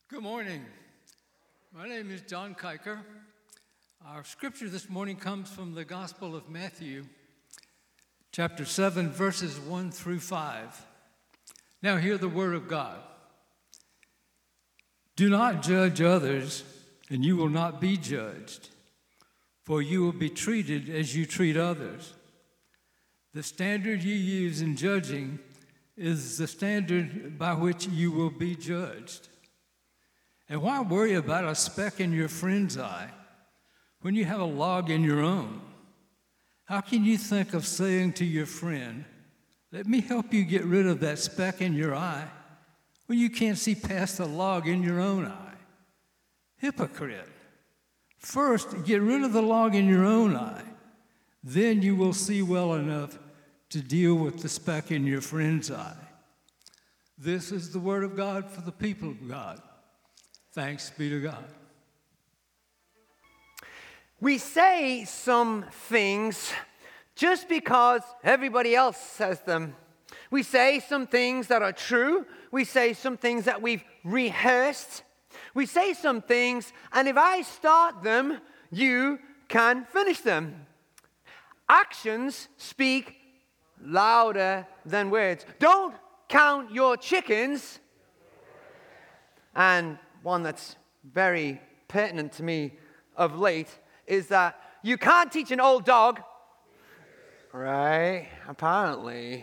Good morning. My name is John Kiker. Our scripture this morning comes from the Gospel of Matthew, chapter 7, verses 1 through 5. Now hear the word of God. Do not judge others, and you will not be judged, for you will be treated as you treat others. The standard you use in judging is the standard by which you will be judged. And why worry about a speck in your friend's eye when you have a log in your own? How can you think of saying to your friend, "Let me help you get rid of that speck in your eye," when you can't see past the log in your own eye? Hypocrite. First, get rid of the log in your own eye. Then you will see well enough to deal with the speck in your friend's eye. This is the word of God for the people of God. Thanks be to God. We say some things just because everybody else says them. We say some things that are true. We say some things that we've rehearsed. We say some things, and if I start them, you can finish them. Actions speak louder than words. Don't count your chickens. And one that's very pertinent to me of late is that you can't teach an old dog, right? Apparently.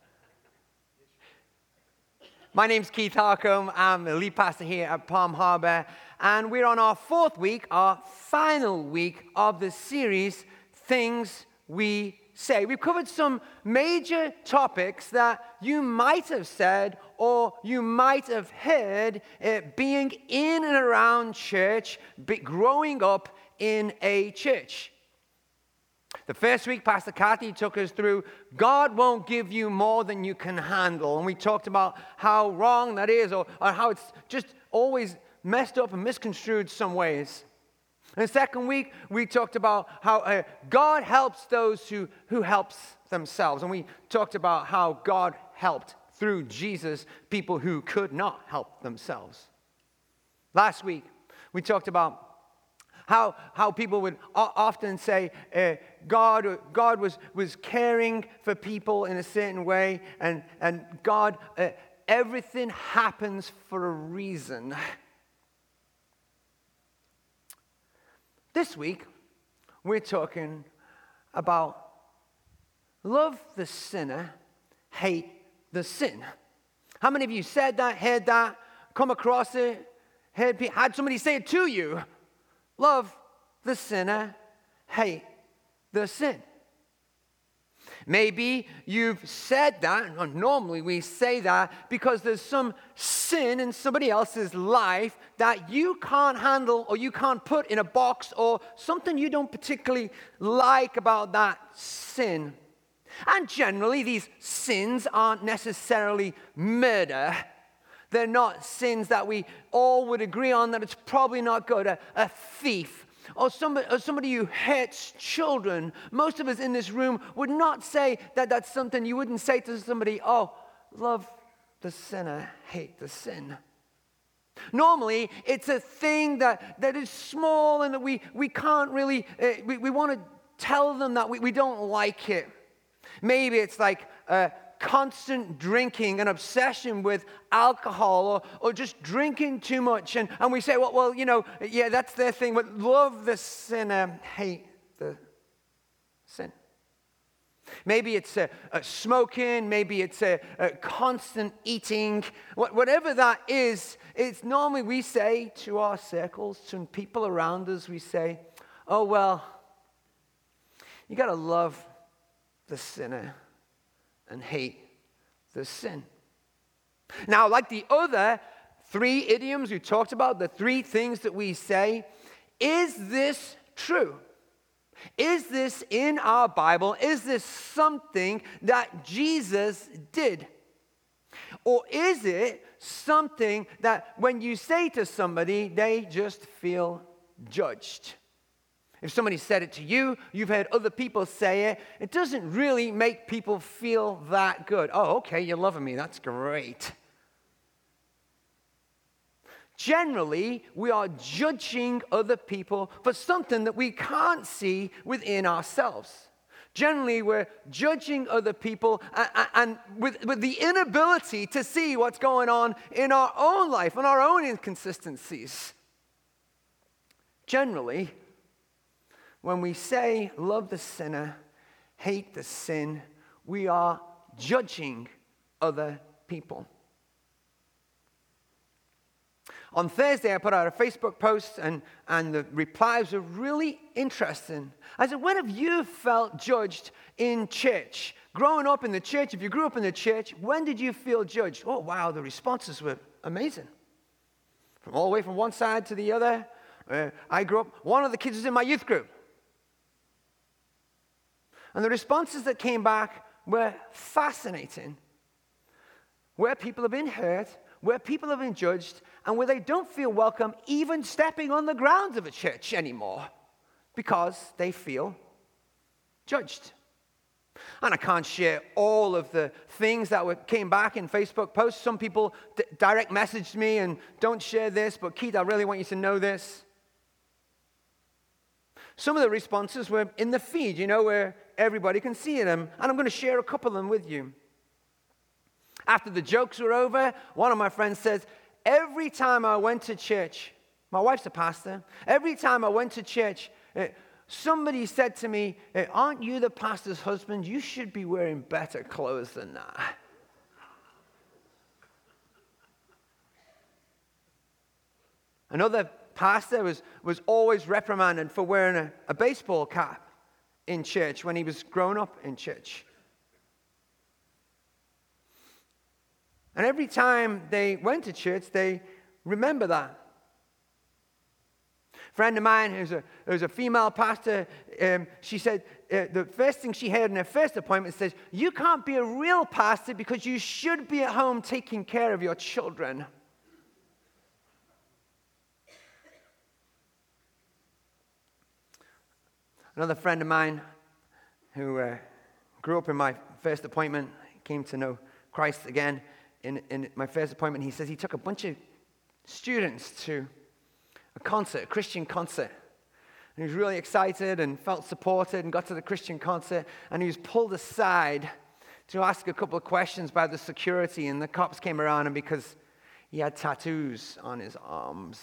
My name's Keith Harcombe. I'm the lead pastor here at Palm Harbor, and we're on our fourth week, our final week of the series, Things We Say. We've covered some major topics that you might have said or you might have heard being in and around church, growing up in a church. The first week, Pastor Kathy took us through God won't give you more than you can handle. And we talked about how wrong that is or how it's just always messed up and misconstrued some ways. And the second week, we talked about how God helps those who helps themselves. And we talked about how God helped through Jesus people who could not help themselves. Last week, we talked about how people would often say God was caring for people in a certain way, and God, everything happens for a reason. This week, we're talking about love the sinner, hate the sin. How many of you said that, heard that, come across it, had somebody say it to you? Love the sinner, hate the sin. Maybe you've said that, or normally we say that because there's some sin in somebody else's life that you can't handle or you can't put in a box, or something you don't particularly like about that sin. And generally these sins aren't necessarily murder. They're not sins that we all would agree on that it's probably not good. A thief. Or somebody who hates children. Most of us in this room would not say that that's something you wouldn't say to somebody, "Oh, love the sinner, hate the sin." Normally, it's a thing that is small and that we can't really, we want to tell them that we don't like it. Maybe it's like constant drinking, an obsession with alcohol, or just drinking too much. And we say, well, yeah, that's their thing, but love the sinner, hate the sin. Maybe it's smoking, maybe it's a constant eating. Whatever that is, it's normally we say to our circles, to people around us, we say, "Oh, well, you got to love the sinner and hate the sin." Now, like the other three idioms we talked about, the three things that we say, is this true? Is this in our Bible? Is this something that Jesus did? Or is it something that when you say to somebody, they just feel judged? If somebody said it to you, you've heard other people say it, it doesn't really make people feel that good. "Oh, okay, you're loving me. That's great." Generally, we are judging other people for something that we can't see within ourselves. Generally, we're judging other people and with the inability to see what's going on in our own life and our own inconsistencies. Generally, when we say love the sinner, hate the sin, we are judging other people. On Thursday, I put out a Facebook post, and the replies were really interesting. I said, when have you felt judged in church? Growing up in the church, if you grew up in the church, when did you feel judged? Oh, wow, the responses were amazing. From all the way from one side to the other. I grew up, one of the kids was in my youth group. And the responses that came back were fascinating. Where people have been hurt, where people have been judged, and where they don't feel welcome even stepping on the grounds of a church anymore because they feel judged. And I can't share all of the things that came back in Facebook posts. Some people direct messaged me and don't share this, but Keith, I really want you to know this. Some of the responses were in the feed, where everybody can see them. And I'm going to share a couple of them with you. After the jokes were over, one of my friends says, every time I went to church, my wife's a pastor, every time I went to church, somebody said to me, aren't you the pastor's husband? You should be wearing better clothes than that. Another pastor was always reprimanded for wearing a baseball cap in church when he was growing up in church. And every time they went to church, they remember that. A friend of mine who's a female pastor, she said the first thing she heard in her first appointment says, you can't be a real pastor because you should be at home taking care of your children. Another friend of mine who grew up in my first appointment, came to know Christ again in my first appointment. He says he took a bunch of students to a Christian concert. And he was really excited and felt supported and got to the Christian concert. And he was pulled aside to ask a couple of questions by the security. And the cops came around him because he had tattoos on his arms.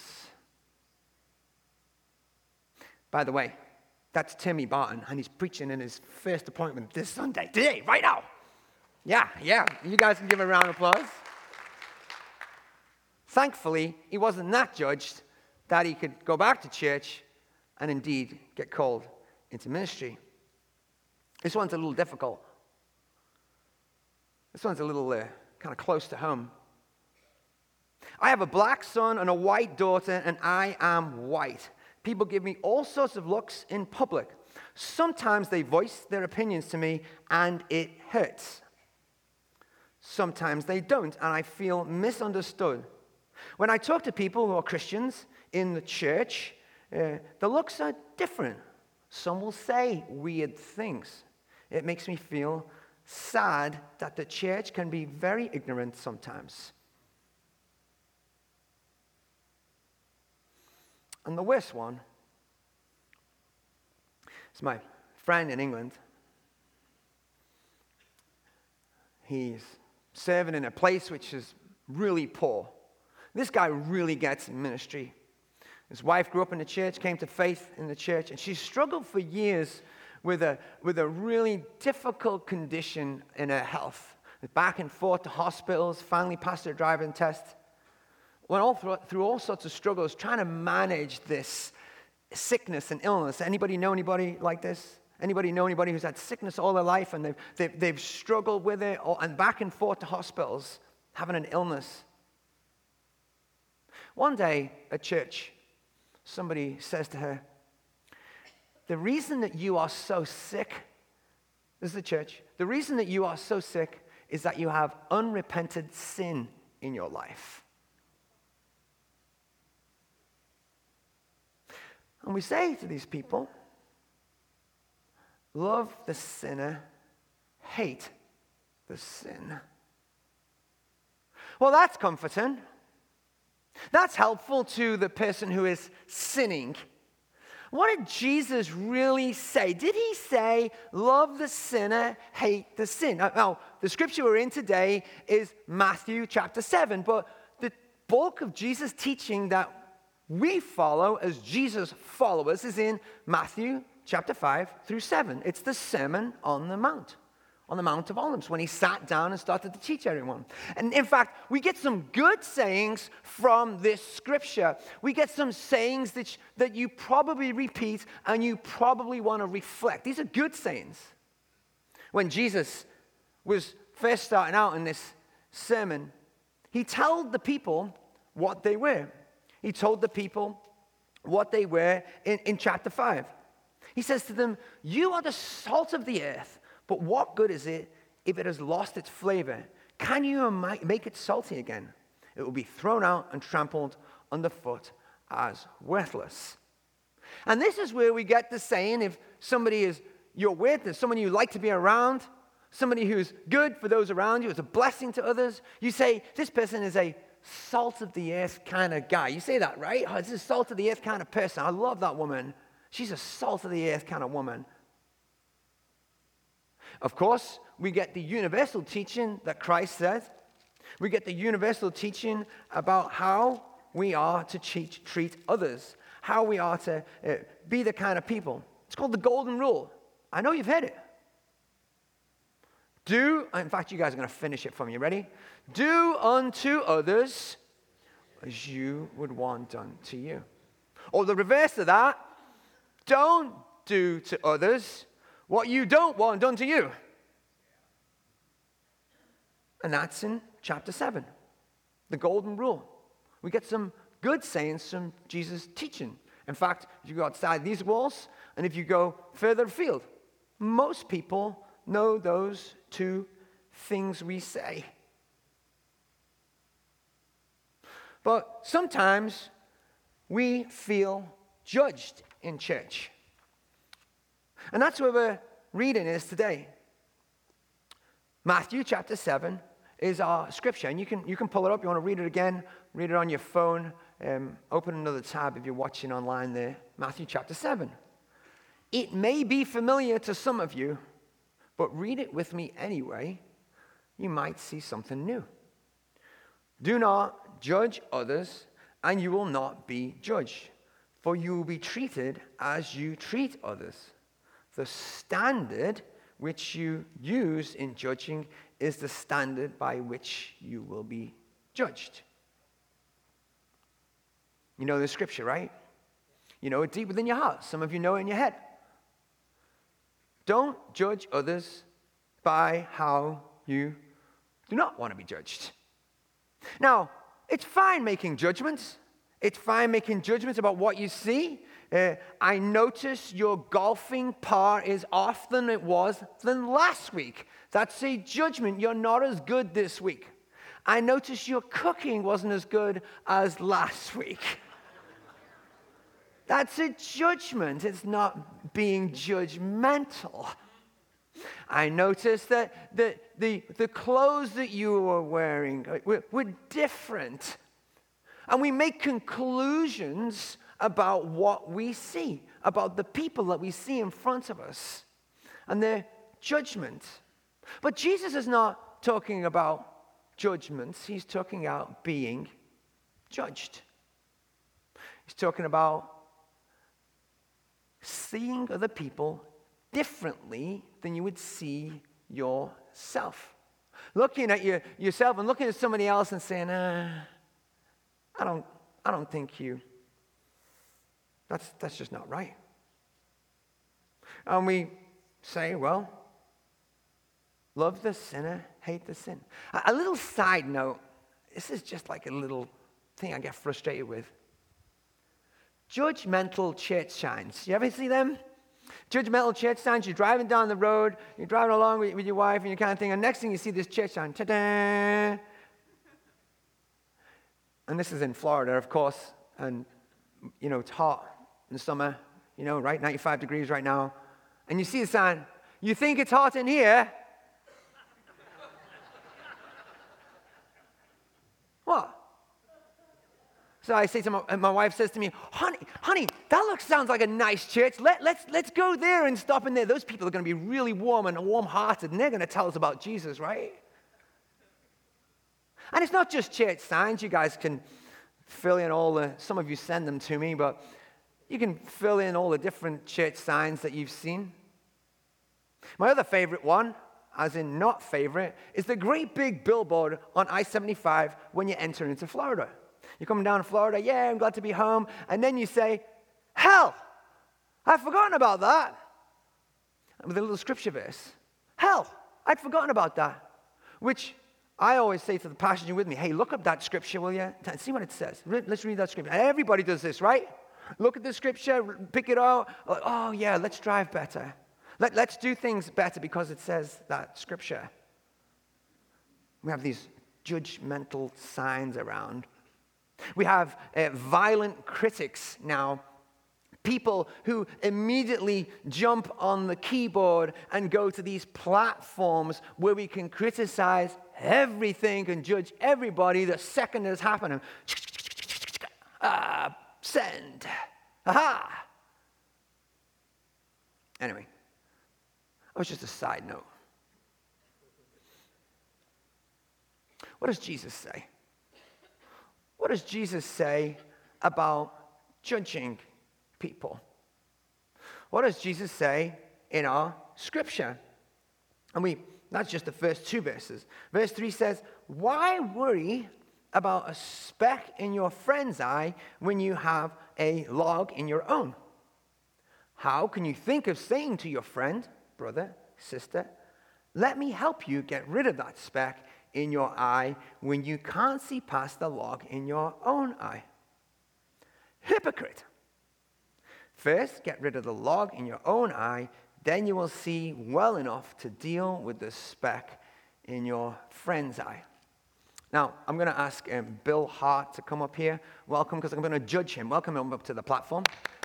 By the way, that's Timmy Barton, and he's preaching in his first appointment this Sunday, today, right now. Yeah, you guys can give a round of applause. Thankfully, he wasn't that judged that he could go back to church and indeed get called into ministry. This one's a little difficult. This one's a little kind of close to home. I have a black son and a white daughter, and I am white. People give me all sorts of looks in public. Sometimes they voice their opinions to me, and it hurts. Sometimes they don't, and I feel misunderstood. When I talk to people who are Christians in the church, the looks are different. Some will say weird things. It makes me feel sad that the church can be very ignorant sometimes. And the worst one is my friend in England. He's serving in a place which is really poor. This guy really gets ministry. His wife grew up in the church, came to faith in the church, and she struggled for years with a really difficult condition in her health. Back and forth to hospitals, finally passed her driving test. Went through all sorts of struggles trying to manage this sickness and illness. Anybody know anybody like this? Anybody know anybody who's had sickness all their life and they've struggled with it and back and forth to hospitals, having an illness? One day at church, somebody says to her, the reason that you are so sick, this is the church, the reason that you are so sick is that you have unrepented sin in your life. And we say to these people, love the sinner, hate the sin. Well, that's comforting. That's helpful to the person who is sinning. What did Jesus really say? Did he say, love the sinner, hate the sin? Now, the scripture we're in today is Matthew chapter 7, but the bulk of Jesus' teaching that we follow as Jesus followers is in Matthew chapter 5 through 7. It's the Sermon on the Mount of Olives, when he sat down and started to teach everyone. And in fact, we get some good sayings from this scripture. We get some sayings that you probably repeat and you probably want to reflect. These are good sayings. When Jesus was first starting out in this sermon, he told the people what they were. He told the people what they were in chapter 5. He says to them, you are the salt of the earth. But what good is it if it has lost its flavor? Can you make it salty again? It will be thrown out and trampled underfoot as worthless. And this is where we get the saying, if somebody is you're with, there's someone you like to be around, somebody who's good for those around you, is a blessing to others, you say, this person is a salt of the earth kind of guy. You say that, right? Oh, this is a salt of the earth kind of person. I love that woman. She's a salt of the earth kind of woman. Of course, we get the universal teaching that Christ said. We get the universal teaching about how we are to treat others, how we are to be the kind of people. It's called the golden rule. I know you've heard it. In fact, you guys are going to finish it for me. You ready? Do unto others as you would want done to you. Or the reverse of that, don't do to others what you don't want done to you. And that's in chapter 7, the golden rule. We get some good sayings from Jesus' teaching. In fact, if you go outside these walls, and if you go further afield, most people know those two things we say. But sometimes we feel judged in church. And that's where we're reading is today. Matthew chapter 7 is our scripture. And you can pull it up. You want to read it again, read it on your phone. Open another tab if you're watching online there. Matthew chapter 7. It may be familiar to some of you, but read it with me anyway. You might see something new. Do not judge others, and you will not be judged, for you will be treated as you treat others. The standard which you use in judging is the standard by which you will be judged. You know the scripture, right? You know it deep within your heart. Some of you know it in your head. Don't judge others by how you do not want to be judged. Now, it's fine making judgments. It's fine making judgments about what you see. I notice your golfing par is off than it was than last week. That's a judgment. You're not as good this week. I notice your cooking wasn't as good as last week. That's a judgment. It's not being judgmental. I noticed that the clothes that you were wearing were different. And we make conclusions about what we see, about the people that we see in front of us, and their judgment. But Jesus is not talking about judgments. He's talking about being judged. He's talking about seeing other people differently than you would see yourself. Looking at yourself and looking at somebody else and saying, I don't think you. That's just not right. And we say, well, love the sinner, hate the sin. A little side note, this is just like a little thing I get frustrated with. Judgmental church signs. You ever see them? Judgmental church signs. You're driving down the road, you're driving along with your wife and you kind of thing, and next thing you see this church sign, ta-da! And this is in Florida, of course, and, it's hot in the summer, right? 95 degrees right now. And you see the sign, you think it's hot in here? What? So I say to my wife says to me, honey, that sounds like a nice church. Let's go there and stop in there. Those people are going to be really warm and warm-hearted, and they're going to tell us about Jesus, right? And it's not just church signs. You guys can fill in some of you send them to me, but you can fill in all the different church signs that you've seen. My other favorite one, as in not favorite, is the great big billboard on I-75 when you enter into Florida. You're coming down to Florida, yeah, I'm glad to be home. And then you say, hell, I've forgotten about that. With a little scripture verse. Hell, I'd forgotten about that. Which I always say to the passenger with me, hey, look up that scripture, will you? See what it says. Let's read that scripture. Everybody does this, right? Look at the scripture, pick it out. Oh, yeah, let's drive better. Let's do things better because it says that scripture. We have these judgmental signs around. We have violent critics now. People who immediately jump on the keyboard and go to these platforms where we can criticize everything and judge everybody the second it's happening. Send. Aha. Anyway, that was just a side note. What does Jesus say? What does Jesus say about judging people? What does Jesus say in our scripture? And that's just the first two verses. Verse 3 says, why worry about a speck in your friend's eye when you have a log in your own? How can you think of saying to your friend, brother, sister, let me help you get rid of that speck in your eye when you can't see past the log in your own eye? Hypocrite. First, get rid of the log in your own eye, then you will see well enough to deal with the speck in your friend's eye. Now, I'm going to ask Bill Hart to come up here. Welcome, because I'm going to judge him. Welcome him up to the platform.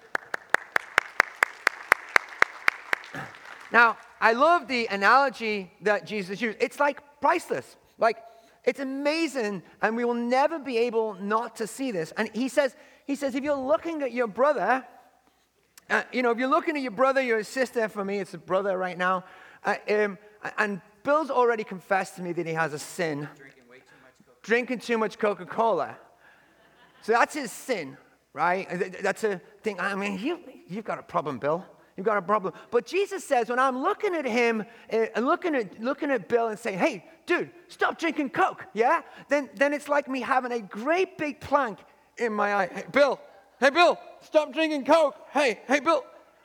Now, I love the analogy that Jesus used. It's like priceless. Like, it's amazing, and we will never be able not to see this. And he says, if you're looking at your brother, if you're looking at your brother, your sister, for me, it's a brother right now, and Bill's already confessed to me that he has a sin. Drinking too much Coca-Cola. So that's his sin, right? That's a thing. I mean, you've got a problem, Bill. You've got a problem. But Jesus says, when I'm looking at him and looking at Bill and saying, hey, dude, stop drinking Coke, yeah? Then it's like me having a great big plank in my eye. Hey, Bill, stop drinking Coke. Hey, Bill.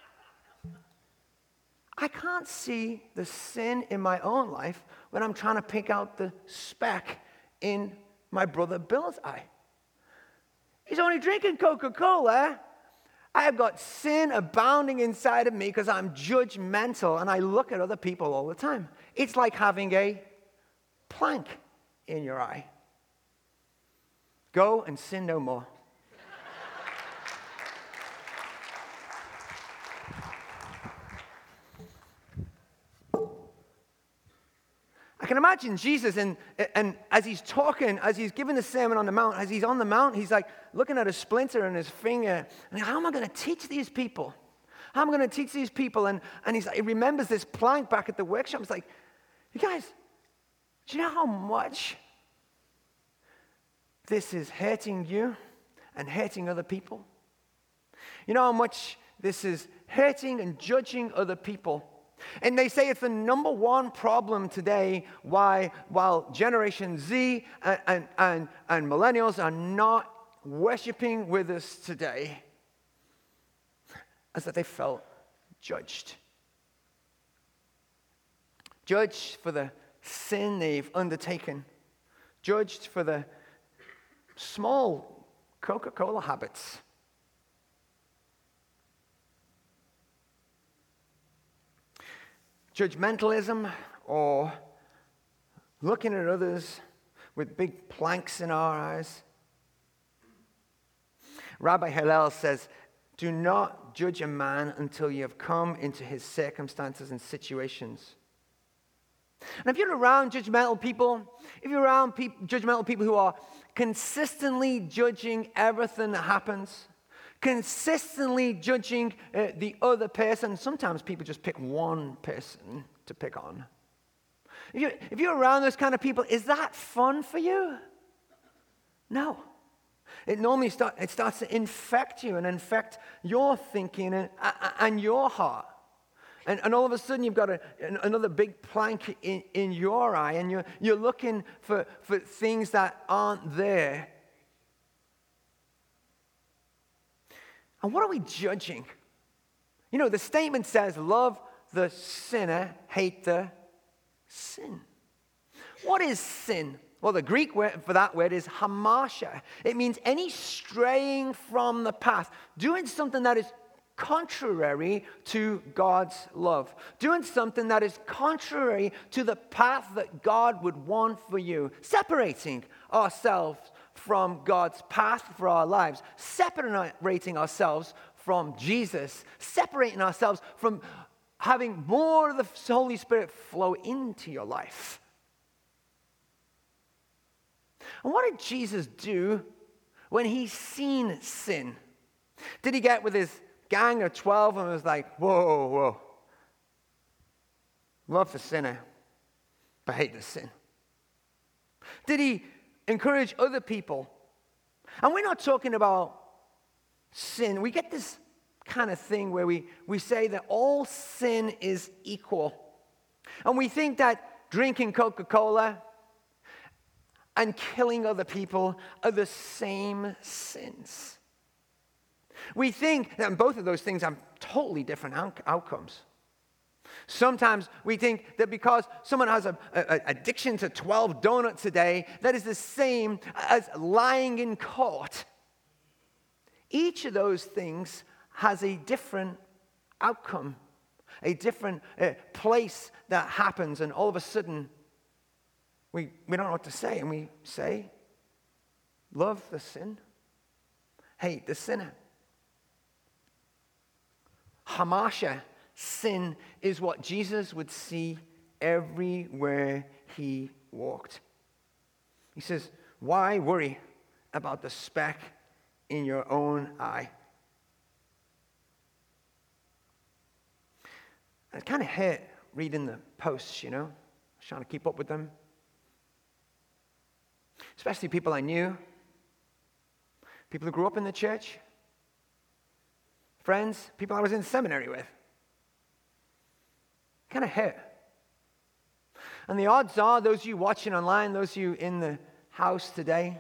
I can't see the sin in my own life when I'm trying to pick out the speck in my brother Bill's eye. He's only drinking Coca-Cola. I have got sin abounding inside of me because I'm judgmental and I look at other people all the time. It's like having a plank in your eye. Go and sin no more. I can imagine Jesus, and as he's talking, as he's giving the Sermon on the Mount, as he's on the Mount, he's like looking at a splinter in his finger. And how am I going to teach these people? How am I going to teach these people? And he remembers this plank back at the workshop. He's like, you guys, do you know how much this is hurting you and hurting other people? You know how much this is hurting and judging other people? And they say it's the number one problem today while Generation Z and millennials are not worshiping with us today, is that they felt judged. Judged for the sin they've undertaken. Judged for the small Coca-Cola habits. Judgmentalism, or looking at others with big planks in our eyes. Rabbi Hillel says, do not judge a man until you have come into his circumstances and situations. And if you're around judgmental people, who are consistently judging everything that happens, consistently judging the other person. Sometimes people just pick one person to pick on. If you're around those kind of people, is that fun for you? No. It normally starts to infect you and infect your thinking and your heart. And all of a sudden you've got another big plank in your eye, and you're looking for things that aren't there. And what are we judging? You know, the statement says, love the sinner, hate the sin. What is sin? Well, the Greek word for that word is hamartia. It means any straying from the path, doing something that is contrary to God's love, doing something that is contrary to the path that God would want for you, separating ourselves from God's path for our lives, separating ourselves from Jesus, separating ourselves from having more of the Holy Spirit flow into your life. And what did Jesus do when he seen sin? Did he get with his gang of 12 and was like, whoa, love the sinner, but hate the sin? Did he encourage other people? And we're not talking about sin. We get this kind of thing where we say that all sin is equal. And we think that drinking Coca-Cola and killing other people are the same sins. We think that both of those things have totally different outcomes. Sometimes we think that because someone has an addiction to 12 donuts a day, that is the same as lying in court. Each of those things has a different outcome, a different place that happens, and all of a sudden, we don't know what to say, and we say, love the sin, hate the sinner. Hamartia, sin, is what Jesus would see everywhere he walked. He says, why worry about the speck in your own eye? It kind of hurt reading the posts, you know, trying to keep up with them. Especially people I knew, people who grew up in the church, friends, people I was in seminary with. Kind of hurt. And the odds are, those of you watching online, those of you in the house today,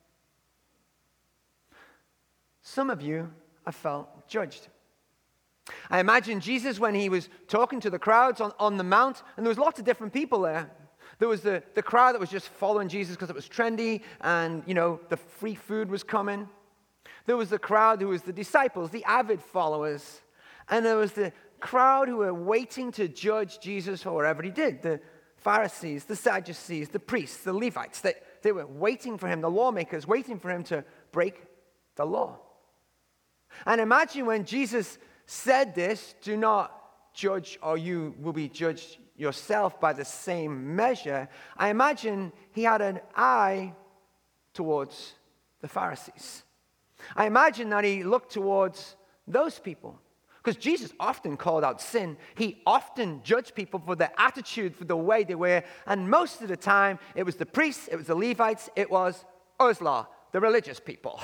some of you have felt judged. I imagine Jesus, when he was talking to the crowds on the mount, and there was lots of different people there. There was the crowd that was just following Jesus because it was trendy and, you know, the free food was coming. There was the crowd who was the disciples, the avid followers. And there was the crowd who were waiting to judge Jesus for whatever he did. The Pharisees, the Sadducees, the priests, the Levites. They were waiting for him, the lawmakers, waiting for him to break the law. And imagine when Jesus said this, do not judge or you will be judged yourself by the same measure. I imagine he had an eye towards the Pharisees. I imagine that he looked towards those people. Because Jesus often called out sin. He often judged people for their attitude, for the way they were. And most of the time, it was the priests, it was the Levites, it was Uzla, the religious people.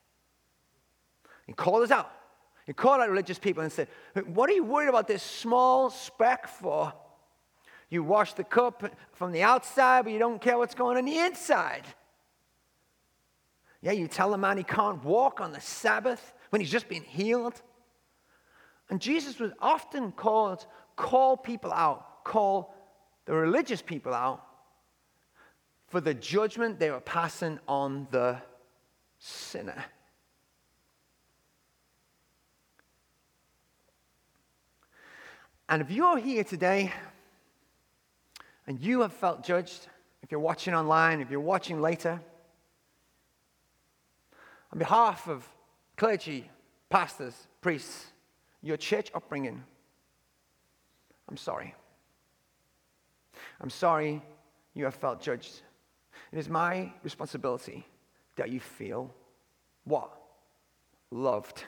He called us out. He called out religious people and said, what are you worried about this small speck for? You wash the cup from the outside, but you don't care what's going on the inside. Yeah, you tell a man he can't walk on the Sabbath when he's just been healed. And Jesus would often call people out, call the religious people out for the judgment they were passing on the sinner. And if you're here today and you have felt judged, if you're watching online, if you're watching later, on behalf of clergy, pastors, priests, your church upbringing, I'm sorry. I'm sorry you have felt judged. It is my responsibility that you feel what? Loved.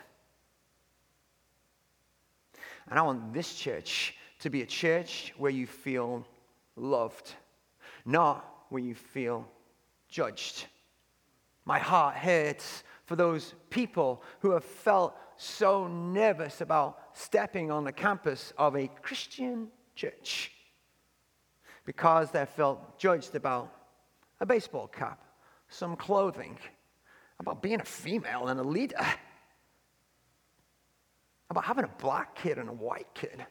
And I want this church to be a church where you feel loved, not where you feel judged. My heart hurts for those people who have felt so nervous about stepping on the campus of a Christian church because they felt judged about a baseball cap, some clothing, about being a female and a leader, about having a black kid and a white kid.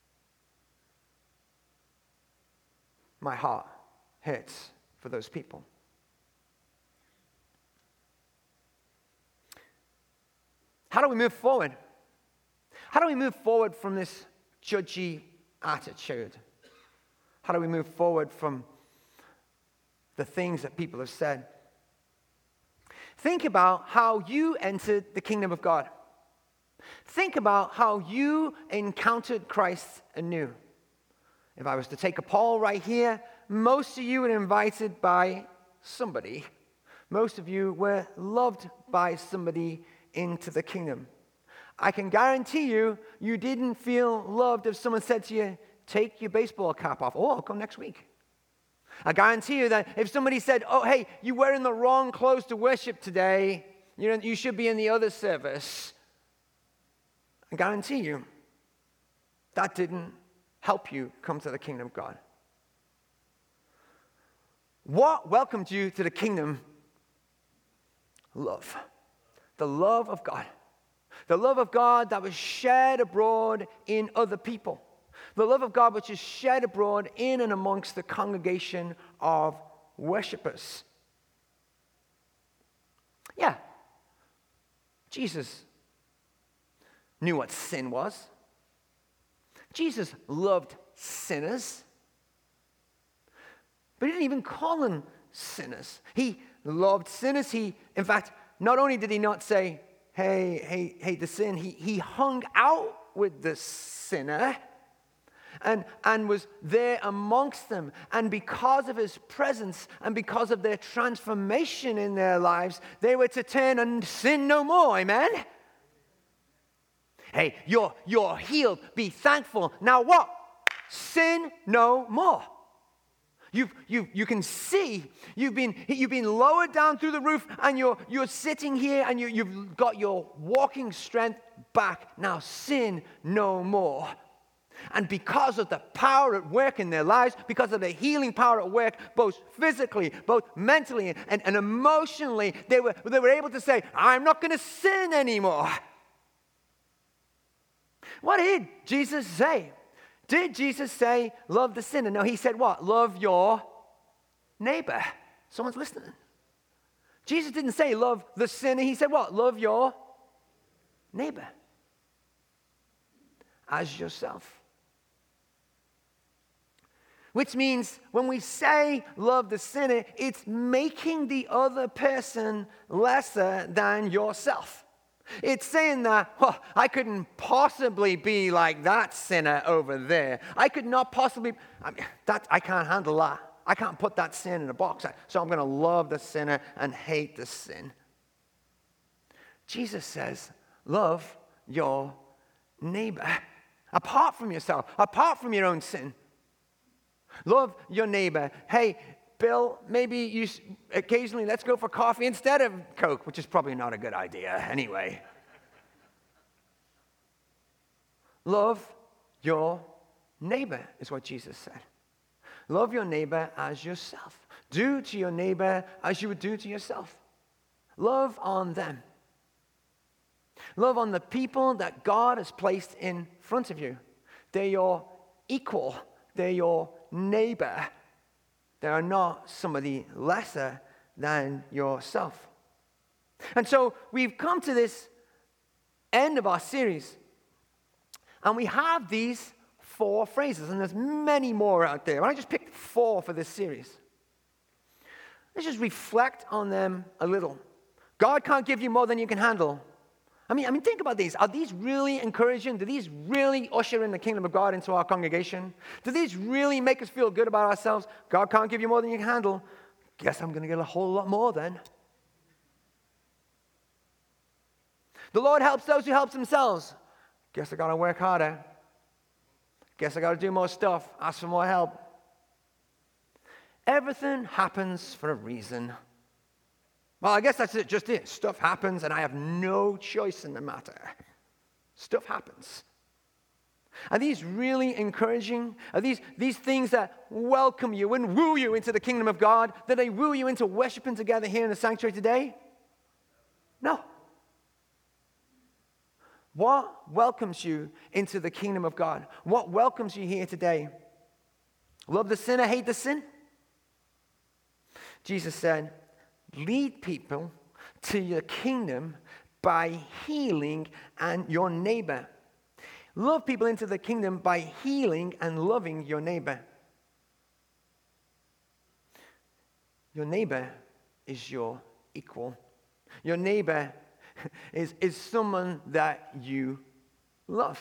My heart hurts for those people. How do we move forward? How do we move forward from this judgy attitude? How do we move forward from the things that people have said? Think about how you entered the kingdom of God. Think about how you encountered Christ anew. If I was to take a poll right here, most of you were invited by somebody. Most of you were loved by somebody into the kingdom. I can guarantee you, you didn't feel loved if someone said to you, take your baseball cap off. Oh, I'll come next week. I guarantee you that if somebody said, oh, hey, you're wearing the wrong clothes to worship today, you should be in the other service. I guarantee you, that didn't help you come to the kingdom of God. What welcomed you to the kingdom? Love. The love of God. The love of God that was shed abroad in other people. The love of God which is shed abroad in and amongst the congregation of worshipers. Yeah. Jesus knew what sin was. Jesus loved sinners. But he didn't even call them sinners. He loved sinners. In fact, not only did he not say, hey, the sin, he hung out with the sinner and was there amongst them. And because of his presence and because of their transformation in their lives, they were to turn and sin no more. Amen? Hey, you're healed. Be thankful. Now what? Sin no more. You can see you've been lowered down through the roof, and you're sitting here, and you've got your walking strength back. Now sin no more. And because of the power at work in their lives, because of the healing power at work, both physically, both mentally, and emotionally, they were able to say, I'm not going to sin anymore. What did Jesus say? Did Jesus say, love the sinner? No, he said what? Love your neighbor. Someone's listening. Jesus didn't say love the sinner. He said what? Love your neighbor as yourself. Which means when we say love the sinner, it's making the other person lesser than yourself. It's saying that, I couldn't possibly be like that sinner over there. I could not possibly, I can't handle that. I can't put that sin in a box. So I'm going to love the sinner and hate the sin. Jesus says, love your neighbor. Apart from yourself, apart from your own sin. Love your neighbor. Hey, Bill, maybe occasionally let's go for coffee instead of Coke, which is probably not a good idea anyway. Love your neighbor is what Jesus said. Love your neighbor as yourself. Do to your neighbor as you would do to yourself. Love on them. Love on the people that God has placed in front of you. They're your equal. They're your neighbor. They are not somebody lesser than yourself. And so we've come to this end of our series. And we have these 4 phrases. And there's many more out there. I just picked 4 for this series. Let's just reflect on them a little. God can't give you more than you can handle. I mean, think about these. Are these really encouraging? Do these really usher in the kingdom of God into our congregation? Do these really make us feel good about ourselves? God can't give you more than you can handle. Guess I'm going to get a whole lot more then. The Lord helps those who help themselves. Guess I got to work harder. Guess I got to do more stuff. Ask for more help. Everything happens for a reason. Well, I guess that's it, just it. Stuff happens and I have no choice in the matter. Stuff happens. Are these really encouraging? Are these things that welcome you and woo you into the kingdom of God? That they woo you into worshiping together here in the sanctuary today? No. What welcomes you into the kingdom of God? What welcomes you here today? Love the sinner, hate the sin? Jesus said, lead people to your kingdom by healing and your neighbor. Love people into the kingdom by healing and loving your neighbor. Your neighbor is your equal. Your neighbor is someone that you love.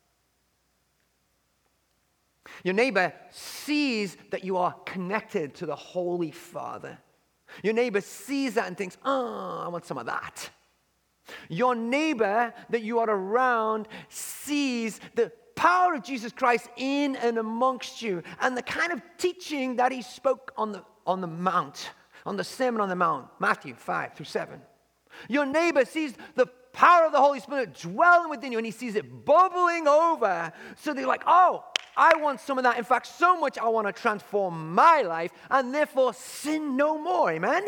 Your neighbor sees that you are connected to the Holy Father. Your neighbor sees that and thinks, oh, I want some of that. Your neighbor that you are around sees the power of Jesus Christ in and amongst you and the kind of teaching that he spoke on the mount, on the Sermon on the Mount, Matthew 5-7. Your neighbor sees the power of the Holy Spirit dwelling within you and he sees it bubbling over. So they're like, oh, I want some of that. In fact, so much I want to transform my life and therefore sin no more. Amen?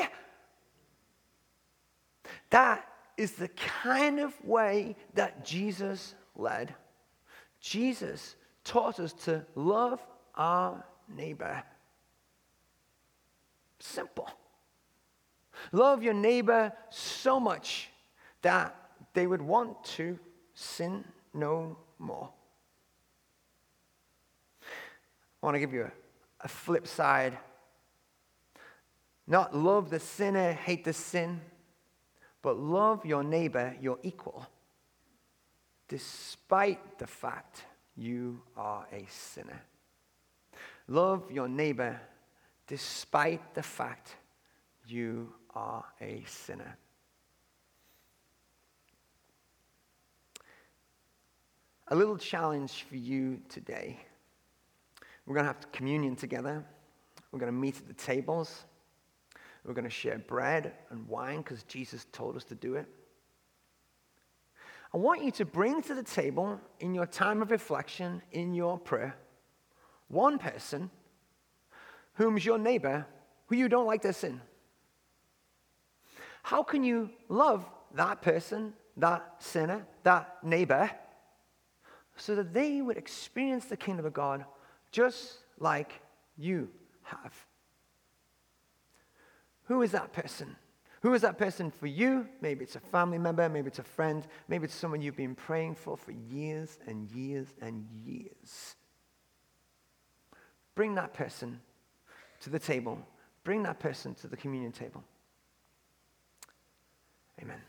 That is the kind of way that Jesus led. Jesus taught us to love our neighbor. Simple. Love your neighbor so much that they would want to sin no more. I want to give you a flip side. Not love the sinner, hate the sin, but love your neighbor, your equal, despite the fact you are a sinner. Love your neighbor despite the fact you are a sinner. A little challenge for you today. We're going to have communion together. We're going to meet at the tables. We're going to share bread and wine because Jesus told us to do it. I want you to bring to the table in your time of reflection, in your prayer, one person whom's your neighbor who you don't like their sin. How can you love that person, that sinner, that neighbor, so that they would experience the kingdom of God just like you have? Who is that person? Who is that person for you? Maybe it's a family member, maybe it's a friend, maybe it's someone you've been praying for years and years and years. Bring that person to the table. Bring that person to the communion table. Amen.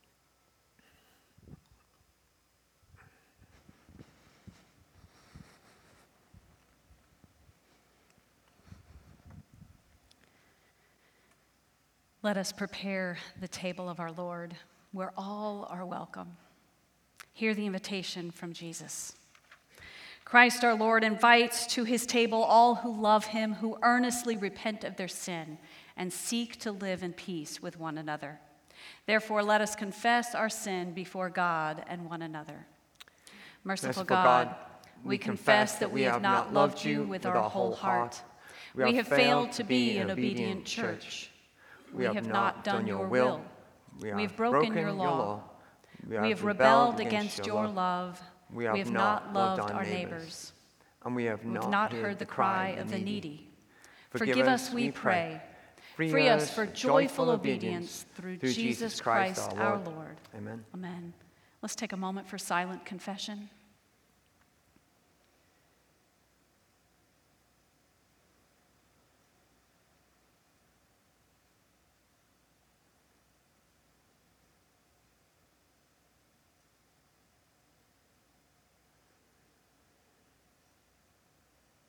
Let us prepare the table of our Lord, where all are welcome. Hear the invitation from Jesus. Christ our Lord invites to his table all who love him, who earnestly repent of their sin and seek to live in peace with one another. Therefore, let us confess our sin before God and one another. Merciful God, we confess that we have not loved you with our whole heart. We have failed to be an obedient church. We have not done your will. We have broken your law. We have rebelled against your love. We have not loved our neighbors. And we have not heard the cry of the needy. Forgive us, we pray. Free us for joyful obedience through Jesus Christ our Lord. Amen. Amen. Let's take a moment for silent confession.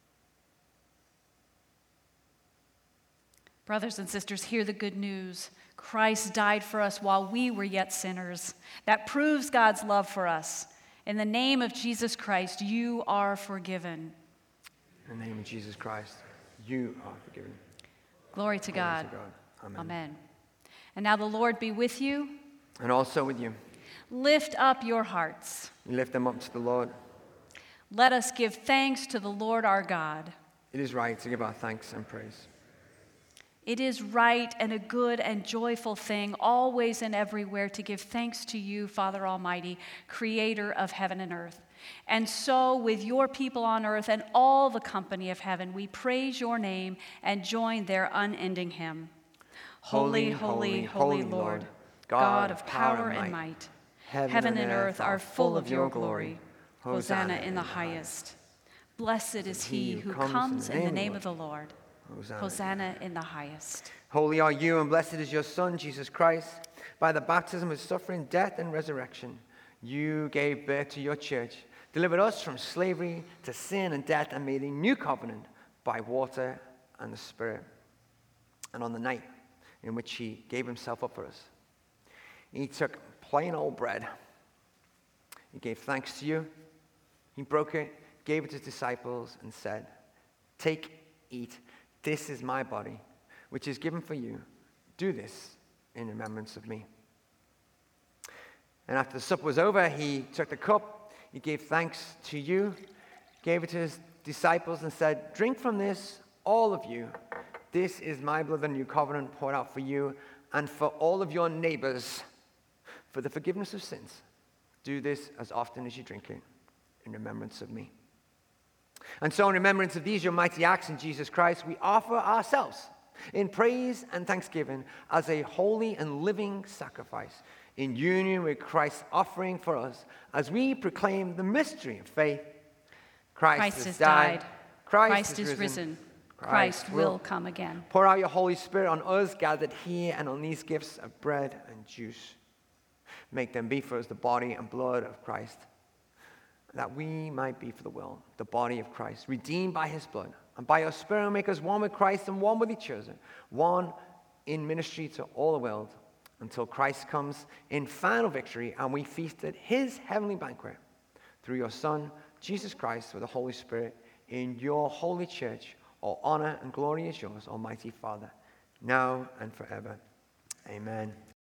Brothers and sisters, hear the good news. Christ died for us while we were yet sinners. That proves God's love for us. In the name of Jesus Christ, you are forgiven. In the name of Jesus Christ, you are forgiven. Glory to God. Glory to God. Amen. Amen. And now the Lord be with you. And also with you. Lift up your hearts. You lift them up to the Lord. Let us give thanks to the Lord our God. It is right to give our thanks and praise. It is right and a good and joyful thing, always and everywhere, to give thanks to you, Father Almighty, creator of heaven and earth. And so, with your people on earth and all the company of heaven, we praise your name and join their unending hymn. Holy, holy, holy Lord, God of power and might. Heaven and earth are full of your glory. Hosanna in the highest. Blessed is he who comes in the name of the Lord. Hosanna in the highest. Holy are you, and blessed is your Son, Jesus Christ. By the baptism of suffering, death, and resurrection, you gave birth to your church, delivered us from slavery to sin and death, and made a new covenant by water and the Spirit. And on the night in which he gave himself up for us, he took plain old bread. He gave thanks to you. He broke it, gave it to his disciples, and said, "Take, eat. This is my body, which is given for you. Do this in remembrance of me." And after the supper was over, he took the cup. He gave thanks to you, gave it to his disciples, and said, "Drink from this, all of you. This is my blood of the new covenant poured out for you and for all of your neighbors for the forgiveness of sins. Do this as often as you drink it in remembrance of me." And so in remembrance of these, your mighty acts in Jesus Christ, we offer ourselves in praise and thanksgiving as a holy and living sacrifice in union with Christ's offering for us as we proclaim the mystery of faith. Christ has died. Christ is risen. Christ will come again. Pour out your Holy Spirit on us gathered here and on these gifts of bread and juice. Make them be for us the body and blood of Christ, that we might be for the world the body of Christ, redeemed by his blood. And by your Spirit, make us one with Christ and one with each other, one in ministry to all the world, until Christ comes in final victory and we feast at his heavenly banquet through your Son, Jesus Christ, with the Holy Spirit, in your holy church. All honor and glory is yours, Almighty Father, now and forever. Amen.